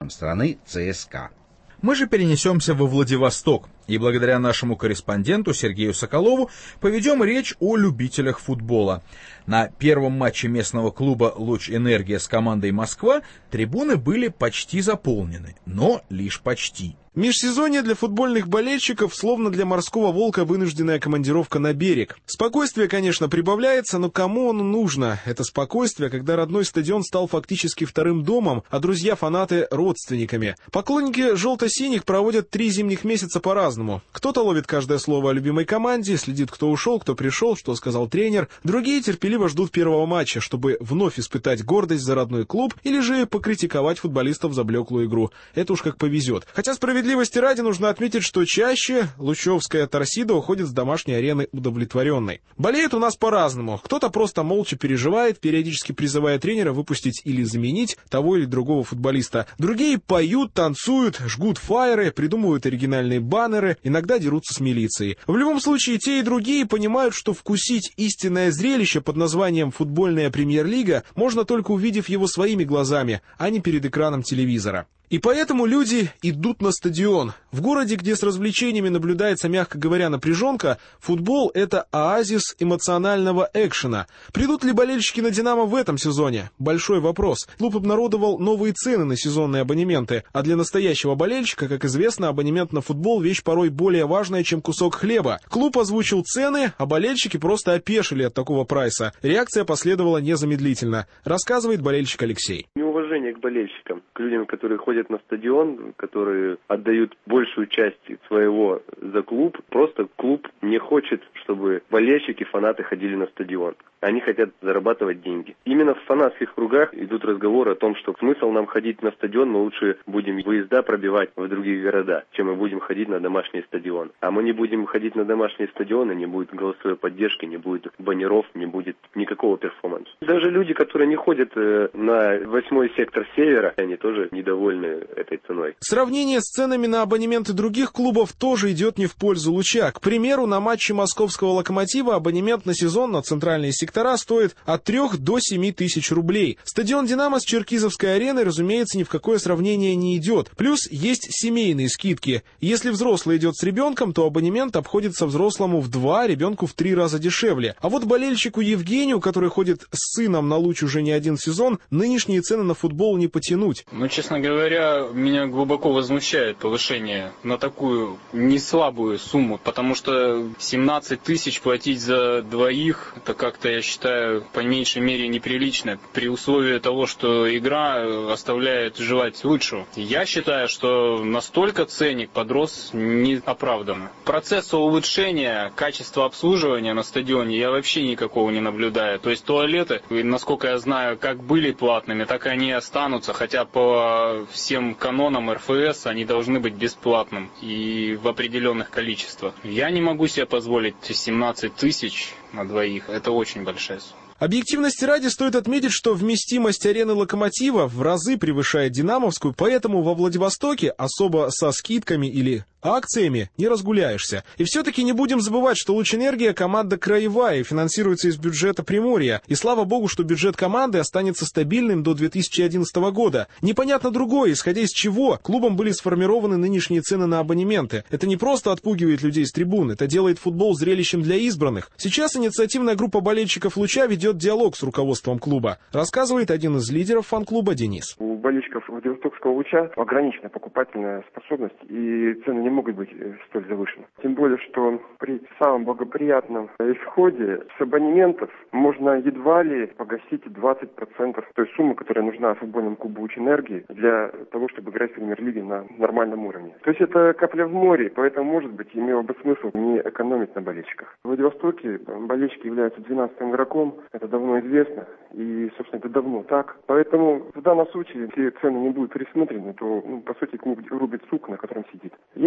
страны ЦСКА. Мы же перенесемся во Владивосток и благодаря нашему корреспонденту Сергею Соколову поведем речь о любителях футбола. На первом матче местного клуба «Луч Энергия» с командой «Москва» трибуны были почти заполнены, но лишь почти. Межсезонье для футбольных болельщиков, словно для морского волка, вынужденная командировка на берег. Спокойствие, конечно, прибавляется, но кому оно нужно? Это спокойствие, когда родной стадион стал фактически вторым домом, а друзья-фанаты — родственниками. Поклонники желто-синих проводят 3 зимних месяца по-разному. Кто-то ловит каждое слово о любимой команде, следит, кто ушел, кто пришел, что сказал тренер. Другие терпеливо ждут первого матча, чтобы вновь испытать гордость за родной клуб или же покритиковать футболистов за блеклую игру. Это уж как повезет. Хотя справедливости ради нужно отметить, что чаще лучевская торсида уходит с домашней арены удовлетворенной. Болеют у нас по-разному. Кто-то просто молча переживает, периодически призывая тренера выпустить или заменить того или другого футболиста. Другие поют, танцуют, жгут фаеры, придумывают оригинальные баннеры, иногда дерутся с милицией. В любом случае, те и другие понимают, что вкусить истинное зрелище под названием «Футбольная премьер-лига» можно только увидев его своими глазами, а не перед экраном телевизора. И поэтому люди идут на стадион. В городе, где с развлечениями наблюдается, мягко говоря, напряженка, футбол — это оазис эмоционального экшена. Придут ли болельщики на «Динамо» в этом сезоне? Большой вопрос. Клуб обнародовал новые цены на сезонные абонементы, а для настоящего болельщика, как известно, абонемент на футбол — вещь порой более важная, чем кусок хлеба. Клуб озвучил цены, а болельщики просто опешили от такого прайса. Реакция последовала незамедлительно, рассказывает болельщик Алексей. Неуважение к болельщикам, к людям, которые ходят на стадион, которые отдают большую часть своего за клуб. Просто клуб не хочет, чтобы болельщики, фанаты ходили на стадион. Они хотят зарабатывать деньги. Именно в фанатских кругах идут разговоры о том, что смысл нам ходить на стадион, мы лучше будем выезда пробивать в другие города, чем мы будем ходить на домашний стадион. А мы не будем ходить на домашние стадионы, не будет голосовой поддержки, не будет баннеров, не будет никакого перформанса. Даже люди, которые не ходят на 8-й сектор Севера, они тоже недовольны этой ценой. Сравнение с ценами на абонементы других клубов тоже идет не в пользу «Луча». К примеру, на матче московского «Локомотива» абонемент на сезон на центральные сектора стоит от 3 до 7 тысяч рублей. Стадион «Динамо» с Черкизовской ареной, разумеется, ни в какое сравнение не идет. Плюс есть семейные скидки. Если взрослый идет с ребенком, то абонемент обходится взрослому в 2, ребенку в 3 раза дешевле. А вот болельщику Евгению, который ходит с сыном на «Луч» уже не один сезон, нынешние цены на футбол не потянуть. Честно говоря, меня глубоко возмущает повышение на такую неслабую сумму, потому что 17 тысяч платить за двоих, это как-то, я считаю, по меньшей мере неприлично, при условии того, что игра оставляет желать лучшего. Я считаю, что настолько ценник подрос неоправданно. Процесса улучшения качества обслуживания на стадионе я вообще никакого не наблюдаю. То есть туалеты, насколько я знаю, как были платными, так и они останутся, хотя по всем канонам РФС они должны быть бесплатным и в определенных количествах. Я не могу себе позволить 17 тысяч на двоих. Это очень большая сумма. Объективности ради стоит отметить, что вместимость арены «Локомотива» в разы превышает «Динамовскую», поэтому во Владивостоке особо со скидками или акциями не разгуляешься. И все-таки не будем забывать, что «Луч Энергия» — команда краевая и финансируется из бюджета Приморья. И слава богу, что бюджет команды останется стабильным до 2011 года. Непонятно другое, исходя из чего клубом были сформированы нынешние цены на абонементы. Это не просто отпугивает людей с трибун, это делает футбол зрелищем для избранных. Сейчас инициативная группа болельщиков «Луча» ведет диалог с руководством клуба, рассказывает один из лидеров фан-клуба Денис. У болельщиков Владивостокского «Луча» ограничена покупательная способность, и цены не могут быть столь завышены. Тем более, что при самом благоприятном исходе с абонементов можно едва ли погасить 20% той суммы, которая нужна футбольному клубу «Луч Энергии» для того, чтобы играть в премьер-лиге на нормальном уровне. То есть это капля в море, поэтому, может быть, имело бы смысл не экономить на болельщиках. В Владивостоке болельщики являются 12-м игроком, это давно известно, и, собственно, это давно так. Поэтому в данном случае, если цены не будут пересмотрены, то, по сути, клуб рубит сук, на котором сидит. Я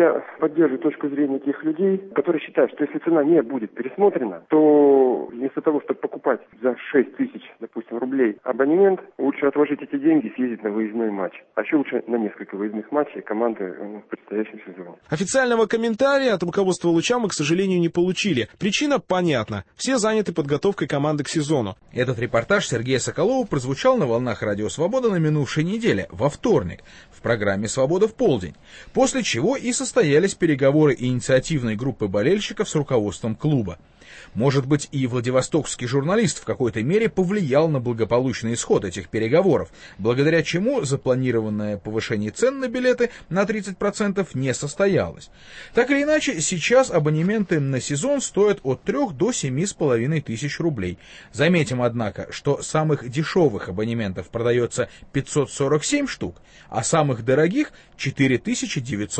Я поддерживаю точку зрения тех людей, которые считают, что если цена не будет пересмотрена, то вместо того, чтобы покупать за 6 тысяч, допустим, рублей абонемент, лучше отложить эти деньги и съездить на выездной матч. А еще лучше на несколько выездных матчей команды в предстоящем сезоне. Официального комментария от руководства «Луча» мы, к сожалению, не получили. Причина понятна. Все заняты подготовкой команды к сезону. Этот репортаж Сергея Соколова прозвучал на волнах Радио Свобода на минувшей неделе, во вторник, в программе «Свобода в полдень», после чего и состоялись переговоры инициативной группы болельщиков с руководством клуба. Может быть, и владивостокский журналист в какой-то мере повлиял на благополучный исход этих переговоров, благодаря чему запланированное повышение цен на билеты на 30% не состоялось. Так или иначе, сейчас абонементы на сезон стоят от 3 до 7,5 тысяч рублей. Заметим, однако, что самых дешевых абонементов продается 547 штук, а самых дорогих 4900